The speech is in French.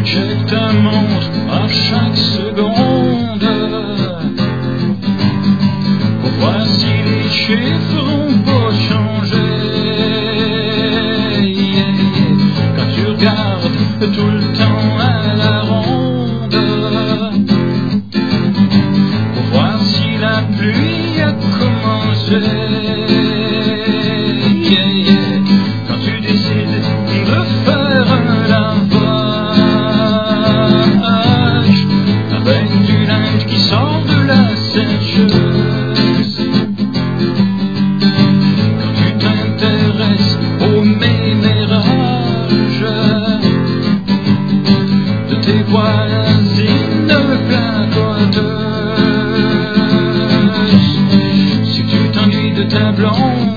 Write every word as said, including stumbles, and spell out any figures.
check ta montre à chaque seconde pour voir si les chiffres ont pas changé. Yeah, yeah. Quand tu regardes tout le temps à la ronde pour voir si la pluie a commencé. Yeah, yeah. Quand tu décides de faire un lavage avec du linge qui sort de la sécheuse, quand tu t'intéresses aux mémérages de tes voisines placoteuses, si tu t'ennuies de ta blonde,